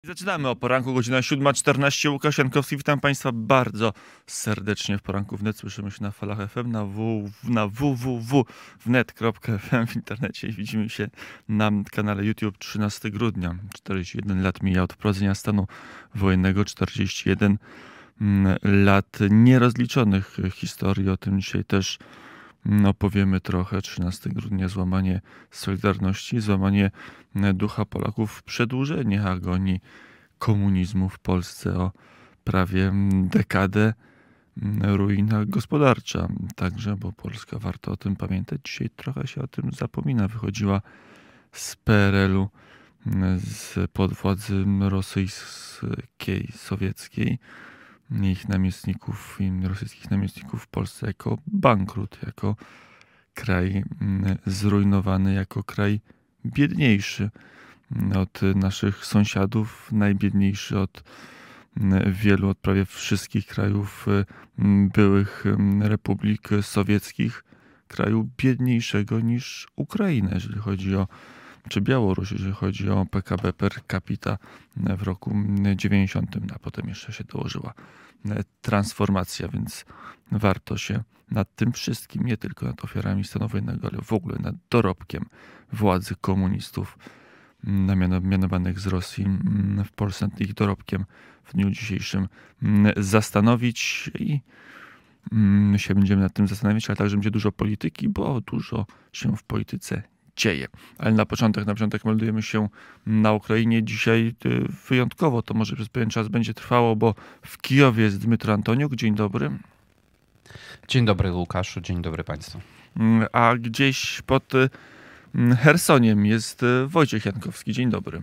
Zaczynamy o poranku, godzina 7:14. Łukasz Jankowski, witam Państwa bardzo serdecznie w poranku wnet. Słyszymy się na falach FM, na www.wnet.fm w internecie i widzimy się na kanale YouTube. 13 grudnia, 41 lat mija od wprowadzenia stanu wojennego, 41 lat nierozliczonych historii. O tym dzisiaj też opowiemy trochę. 13 grudnia, złamanie Solidarności, złamanie ducha Polaków, przedłużenie agonii komunizmu w Polsce o prawie dekadę, ruina gospodarcza także, bo Polska, warto o tym pamiętać. Dzisiaj trochę się o tym zapomina. Wychodziła z PRL-u, spod władzy rosyjskiej, sowieckiej, ich namiestników i rosyjskich namiestników w Polsce jako bankrut, jako kraj zrujnowany, jako kraj biedniejszy od naszych sąsiadów, najbiedniejszy od wielu, od prawie wszystkich krajów byłych republik sowieckich, kraju biedniejszego niż Ukraina, jeżeli chodzi o, czy Białoruś, jeżeli chodzi o PKB per capita w roku 90, a potem jeszcze się dołożyła transformacja, więc warto się nad tym wszystkim, nie tylko nad ofiarami stanu wojennego, ale w ogóle nad dorobkiem władzy komunistów mianowanych z Rosji w Polsce, nad ich dorobkiem w dniu dzisiejszym zastanowić i się będziemy nad tym zastanawiać, ale także będzie dużo polityki, bo dużo się w polityce dzieje. Ale na początek meldujemy się na Ukrainie. Dzisiaj wyjątkowo, to może przez pewien czas będzie trwało, bo w Kijowie jest Dmytro Antoniuk. Dzień dobry. Dzień dobry, Łukaszu, dzień dobry Państwu. A gdzieś pod Chersoniem jest Wojciech Jankowski. Dzień dobry.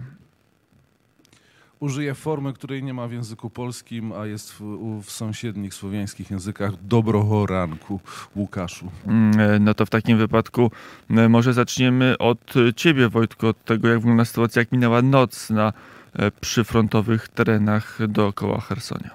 Użyję formy, której nie ma w języku polskim, a jest w sąsiednich słowiańskich językach. Dobroho ranku, Łukaszu. No to w takim wypadku może zaczniemy od ciebie, Wojtku, od tego, jak wygląda sytuacja, jak minęła noc na przyfrontowych terenach dookoła Chersonia.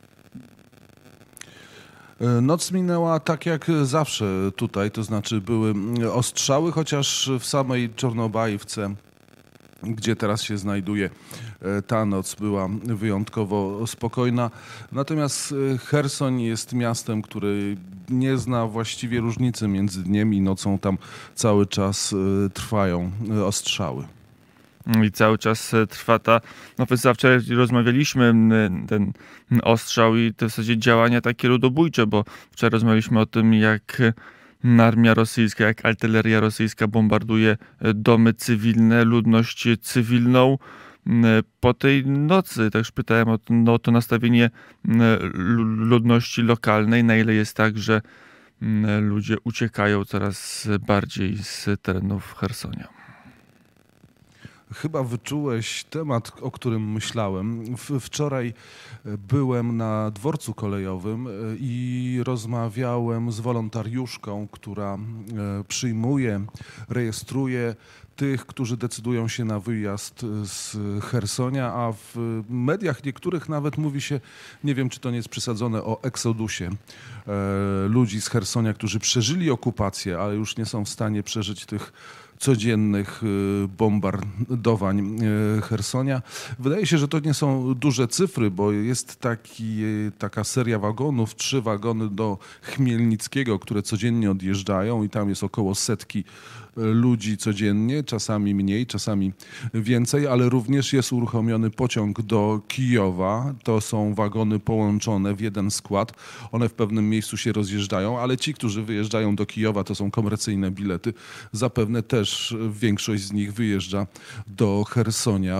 Noc minęła tak jak zawsze tutaj, to znaczy były ostrzały, chociaż w samej Czornobajówce, gdzie teraz się znajduję, ta noc była wyjątkowo spokojna. Natomiast Cherson jest miastem, które nie zna właściwie różnicy między dniem i nocą. Tam cały czas trwają ostrzały. I cały czas trwa ta ofensywa. Wczoraj rozmawialiśmy, ten ostrzał i te w zasadzie działania takie ludobójcze, bo wczoraj rozmawialiśmy o tym, jak armia rosyjska, jak artyleria rosyjska bombarduje domy cywilne, ludność cywilną. Po tej nocy też pytałem o to nastawienie ludności lokalnej, na ile jest tak, że ludzie uciekają coraz bardziej z terenów Chersonia. Chyba wyczułeś temat, o którym myślałem. Wczoraj byłem na dworcu kolejowym i rozmawiałem z wolontariuszką, która przyjmuje, rejestruje tych, którzy decydują się na wyjazd z Chersonia, a w mediach niektórych nawet mówi się, nie wiem czy to nie jest przesadzone, o eksodusie ludzi z Chersonia, którzy przeżyli okupację, ale już nie są w stanie przeżyć tych codziennych bombardowań Chersonia. Wydaje się, że to nie są duże cyfry, bo jest taka seria wagonów, 3 wagony do Chmielnickiego, które codziennie odjeżdżają i tam jest około 100 ludzi codziennie, czasami mniej, czasami więcej, ale również jest uruchomiony pociąg do Kijowa. To są wagony połączone w jeden skład. One w pewnym miejscu się rozjeżdżają, ale ci, którzy wyjeżdżają do Kijowa, to są komercyjne bilety. Zapewne też większość z nich wyjeżdża do Chersonia,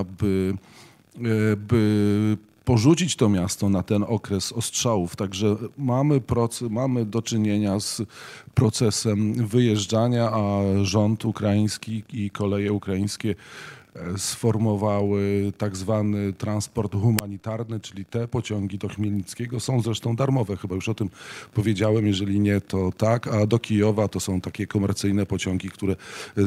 by porzucić to miasto na ten okres ostrzałów. Także mamy do czynienia z procesem wyjeżdżania, a rząd ukraiński i koleje ukraińskie sformowały tak zwany transport humanitarny, czyli te pociągi do Chmielnickiego są zresztą darmowe, chyba już o tym powiedziałem, jeżeli nie, to tak, a do Kijowa to są takie komercyjne pociągi, które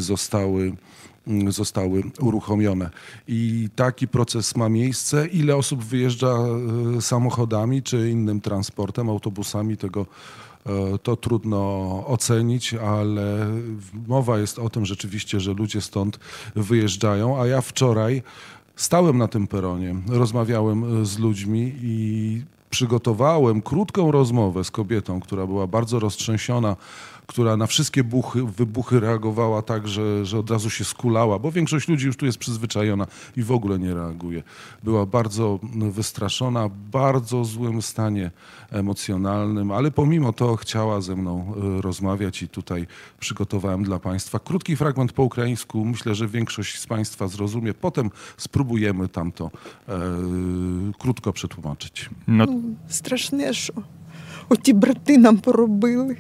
zostały uruchomione. I taki proces ma miejsce. Ile osób wyjeżdża samochodami czy innym transportem, autobusami, to trudno ocenić, ale mowa jest o tym rzeczywiście, że ludzie stąd wyjeżdżają, a ja wczoraj Stałem na tym peronie, rozmawiałem z ludźmi i przygotowałem krótką rozmowę z kobietą, która była bardzo roztrzęsiona, która na wszystkie wybuchy reagowała tak, że od razu się skulała, bo większość ludzi już tu jest przyzwyczajona i w ogóle nie reaguje. Była bardzo wystraszona, w bardzo złym stanie emocjonalnym, ale pomimo to chciała ze mną rozmawiać i tutaj przygotowałem dla Państwa krótki fragment po ukraińsku. Myślę, że większość z Państwa zrozumie. Potem spróbujemy tamto krótko przetłumaczyć. No, Страшне, що оті брати нам поробили.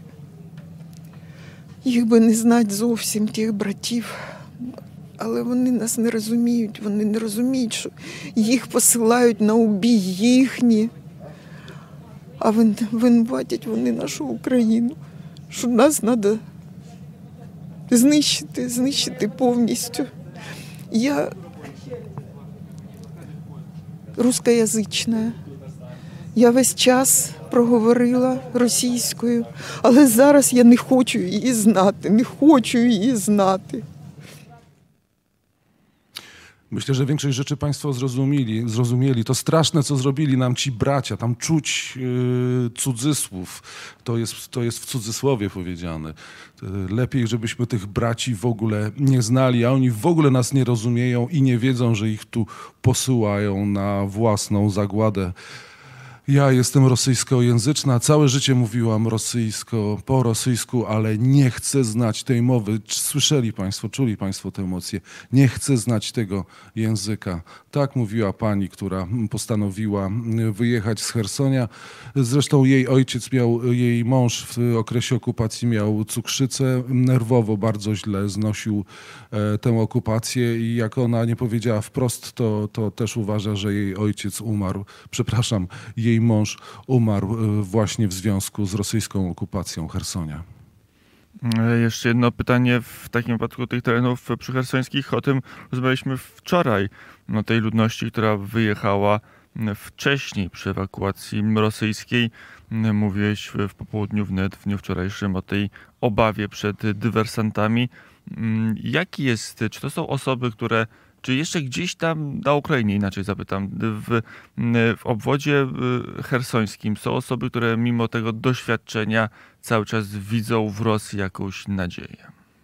Їх би не знати зовсім, тих братів. Але вони нас не розуміють. Вони не розуміють, що їх посилають на убій їхні. А винуватять вони нашу Україну. Що нас треба знищити повністю. Я рускоязична. Я весь час проговорила російською, але зараз я не хочу її знати. Myślę, że większość rzeczy Państwo zrozumieli. To straszne, co zrobili nam ci bracia. Tam czuć cudzysłów. To jest w cudzysłowie powiedziane. Lepiej, żebyśmy tych braci w ogóle nie znali, a oni w ogóle nas nie rozumieją i nie wiedzą, że ich tu posyłają na własną zagładę. Ja jestem rosyjskojęzyczna, całe życie mówiłam po rosyjsku, ale nie chcę znać tej mowy. Słyszeli Państwo, czuli Państwo tę emocję. Nie chcę znać tego języka. Tak mówiła pani, która postanowiła wyjechać z Chersonia. Zresztą jej mąż w okresie okupacji miał cukrzycę. Nerwowo bardzo źle znosił tę okupację i jak ona nie powiedziała wprost, to też uważa, że jej ojciec umarł. Przepraszam, jej mąż umarł właśnie w związku z rosyjską okupacją Chersonia. Jeszcze jedno pytanie w takim wypadku tych terenów przychersońskich. O tym rozmawialiśmy wczoraj. No, tej ludności, która wyjechała wcześniej przy ewakuacji rosyjskiej. Mówiłeś w popołudniu wnet, w dniu wczorajszym o tej obawie przed dywersantami. Jaki jest, czy to są osoby, które, czy jeszcze gdzieś tam na Ukrainie, inaczej zapytam, w obwodzie chersońskim są osoby, które mimo tego doświadczenia cały czas widzą w Rosji jakąś nadzieję?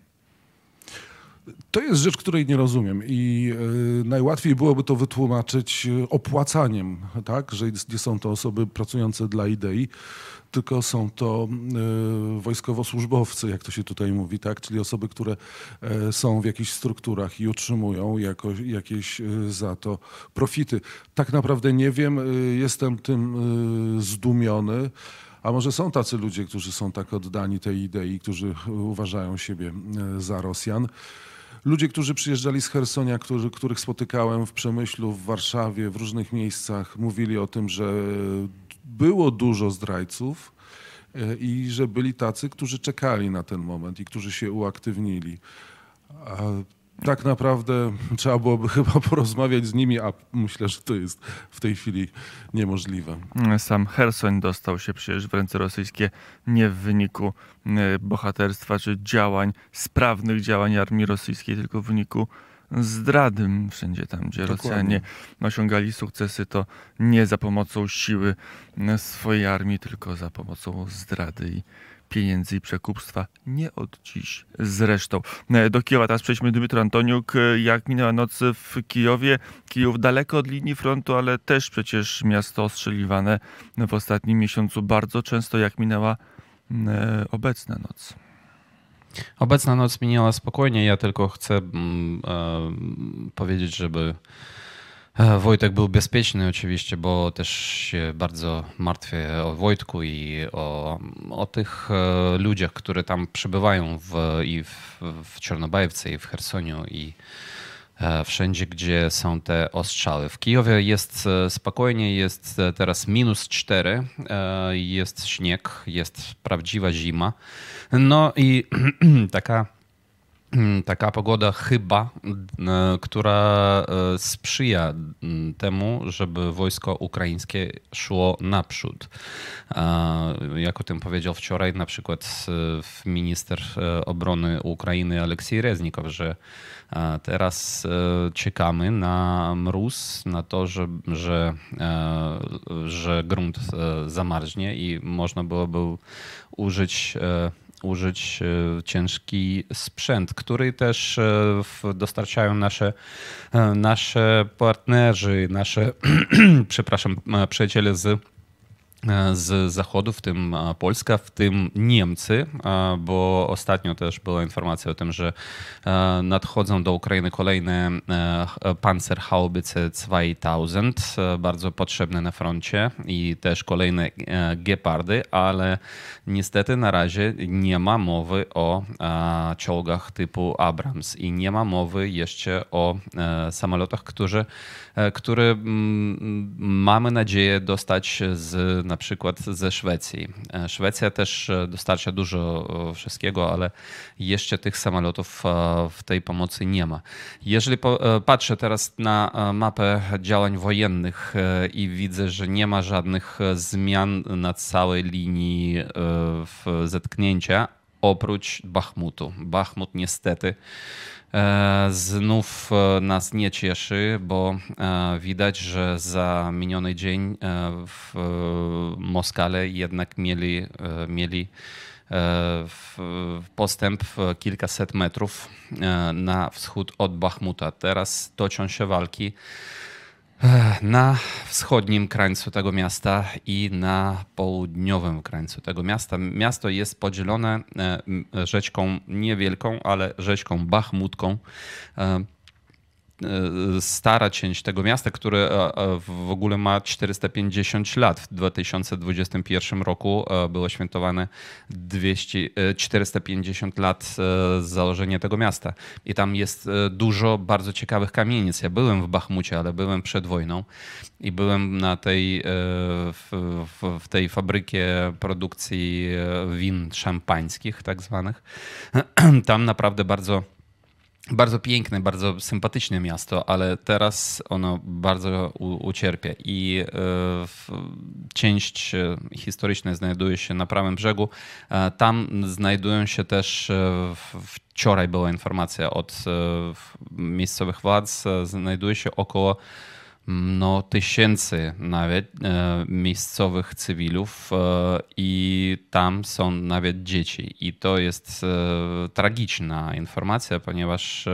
To jest rzecz, której nie rozumiem i najłatwiej byłoby to wytłumaczyć opłacaniem, tak? Że nie są to osoby pracujące dla idei, tylko są to wojskowo-służbowcy, jak to się tutaj mówi, tak? Czyli osoby, które są w jakichś strukturach i utrzymują jakieś za to profity. Tak naprawdę nie wiem, jestem tym zdumiony. A może są tacy ludzie, którzy są tak oddani tej idei, którzy uważają siebie za Rosjan. Ludzie, którzy przyjeżdżali z Chersonia, których spotykałem w Przemyślu, w Warszawie, w różnych miejscach, mówili o tym, że było dużo zdrajców i że byli tacy, którzy czekali na ten moment i którzy się uaktywnili. A tak naprawdę trzeba byłoby chyba porozmawiać z nimi, a myślę, że to jest w tej chwili niemożliwe. Sam Cherson dostał się przecież w ręce rosyjskie nie w wyniku bohaterstwa czy sprawnych działań armii rosyjskiej, tylko w wyniku zdrady. Wszędzie tam, gdzie Dokładnie. Rosjanie osiągali sukcesy, to nie za pomocą siły swojej armii, tylko za pomocą zdrady i pieniędzy i przekupstwa. Nie od dziś zresztą. Do Kijowa teraz przejdźmy. Dmytro Antoniuk. Jak minęła noc w Kijowie? Kijów daleko od linii frontu, ale też przecież miasto ostrzeliwane w ostatnim miesiącu bardzo często. Jak minęła obecna noc? Obecna noc minęła spokojnie. Ja tylko chcę powiedzieć, żeby Wojtek był bezpieczny oczywiście, bo też się bardzo martwię o Wojtku i o tych ludziach, które tam przebywają w Czarnobajewce i w Chersoniu i wszędzie, gdzie są te ostrzały. W Kijowie jest spokojnie, jest teraz -4, jest śnieg, jest prawdziwa zima. No i taka taka pogoda chyba, która sprzyja temu, żeby wojsko ukraińskie szło naprzód. Jak o tym powiedział wczoraj na przykład minister obrony Ukrainy Aleksiej Reznikow, że teraz czekamy na mróz, na to, że grunt zamarznie i można byłoby użyć ciężki sprzęt, który też dostarczają nasze partnerzy, przepraszam, przyjaciele z Zachodu, w tym Polska, w tym Niemcy, bo ostatnio też była informacja o tym, że nadchodzą do Ukrainy kolejne Panzerhaubice 2000, bardzo potrzebne na froncie i też kolejne Gepardy, ale niestety na razie nie ma mowy o czołgach typu Abrams i nie ma mowy jeszcze o samolotach, które mamy nadzieję dostać na przykład ze Szwecji. Szwecja też dostarcza dużo wszystkiego, ale jeszcze tych samolotów w tej pomocy nie ma. Jeżeli patrzę teraz na mapę działań wojennych i widzę, że nie ma żadnych zmian na całej linii zetknięcia, oprócz Bachmutu. Bachmut niestety znów nas nie cieszy, bo widać, że za miniony dzień Moskale jednak mieli postęp kilkaset metrów na wschód od Bachmuta. Teraz toczą się walki na wschodnim krańcu tego miasta i na południowym krańcu tego miasta. Miasto jest podzielone rzeczką niewielką, ale rzeczką Bachmutką. Stara część tego miasta, które w ogóle ma 450 lat. W 2021 roku było świętowane 450 lat z założenia tego miasta. I tam jest dużo bardzo ciekawych kamienic. Ja byłem w Bachmucie, ale byłem przed wojną i byłem na w tej fabryce produkcji win szampańskich tak zwanych. Tam naprawdę bardzo piękne, bardzo sympatyczne miasto, ale teraz ono bardzo ucierpie i część historyczna znajduje się na prawym brzegu. Tam znajdują się też, wczoraj była informacja od miejscowych władz, znajduje się około tysięcy nawet miejscowych cywilów i tam są nawet dzieci. I to jest tragiczna informacja, ponieważ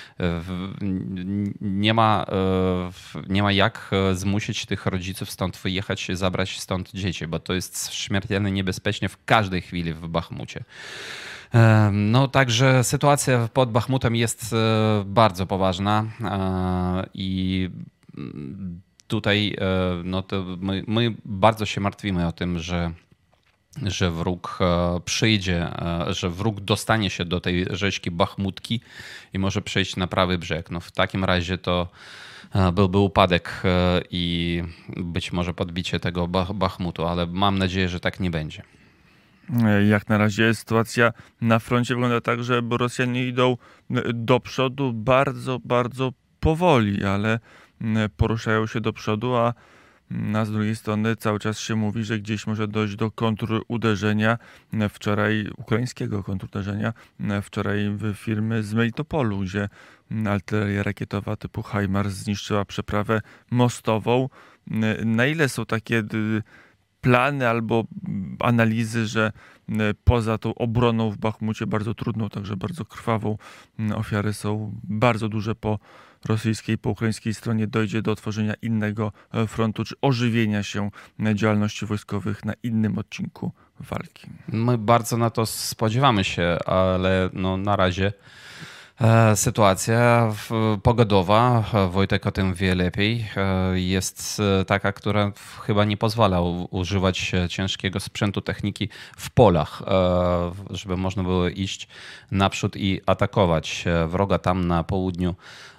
nie ma jak zmusić tych rodziców stąd wyjechać i zabrać stąd dzieci, bo to jest śmiertelnie niebezpieczne w każdej chwili w Bachmucie. Także sytuacja pod Bachmutem jest bardzo poważna i tutaj to my bardzo się martwimy o tym, że wróg przyjdzie, że wróg dostanie się do tej rzeczki Bachmutki i może przejść na prawy brzeg. W takim razie to byłby upadek i być może podbicie tego Bachmutu, ale mam nadzieję, że tak nie będzie. Jak na razie sytuacja na froncie wygląda tak, że Rosjanie idą do przodu bardzo, bardzo powoli, ale poruszają się do przodu, a z drugiej strony cały czas się mówi, że gdzieś może dojść do kontruderzenia ukraińskiego kontruderzenia wczoraj firmy z Melitopolu, gdzie artyleria rakietowa typu HIMARS zniszczyła przeprawę mostową. Na ile są takie plany albo analizy, że poza tą obroną w Bachmucie bardzo trudną, także bardzo krwawą, ofiary są bardzo duże po rosyjskiej, po ukraińskiej stronie, dojdzie do otworzenia innego frontu, czy ożywienia się działalności wojskowych na innym odcinku walki? My bardzo na to spodziewamy się, ale na razie sytuacja pogodowa, Wojtek o tym wie lepiej, jest taka, która chyba nie pozwala używać ciężkiego sprzętu techniki w polach, żeby można było iść naprzód i atakować wroga tam na południu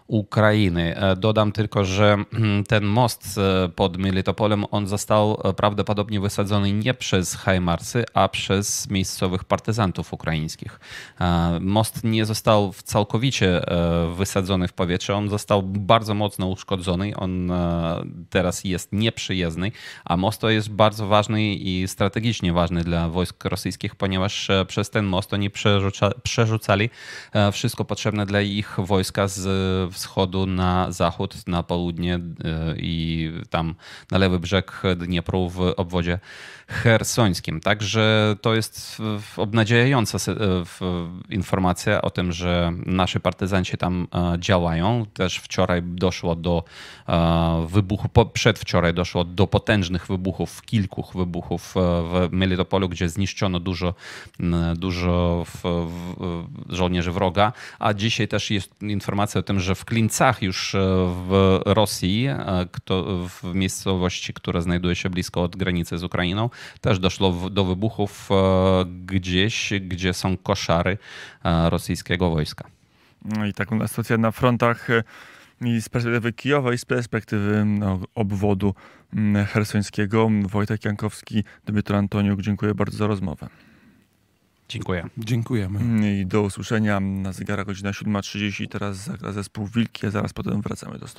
Ukrainy. Dodam tylko, że ten most pod Melitopolem, on został prawdopodobnie wysadzony nie przez HIMARS-y, a przez miejscowych partyzantów ukraińskich. Most nie został całkowicie wysadzony w powietrze, on został bardzo mocno uszkodzony, on teraz jest nieprzyjezdny, a most to jest bardzo ważny i strategicznie ważny dla wojsk rosyjskich, ponieważ przez ten most oni przerzucali wszystko potrzebne dla ich wojska z wschodu na zachód, na południe i tam na lewy brzeg Dniepru w obwodzie chersońskim. Także to jest obnadziejająca informacja o tym, że nasi partyzanci tam działają. Też wczoraj doszło do wybuchu, przedwczoraj doszło do potężnych wybuchów, kilku wybuchów w Melitopolu, gdzie zniszczono dużo żołnierzy wroga, a dzisiaj też jest informacja o tym, że w Klincach już w Rosji, w miejscowości, która znajduje się blisko od granicy z Ukrainą, też doszło do wybuchów gdzieś, gdzie są koszary rosyjskiego wojska. No i taką sytuację na frontach i z perspektywy Kijowa i z perspektywy obwodu chersońskiego. Wojtek Jankowski, Dmytro Antoniuk, dziękuję bardzo za rozmowę. Dziękuję. Dziękujemy. I do usłyszenia. Na zegarach godzina 7:30. Teraz zagra zespół Wilki, a zaraz potem wracamy do studia.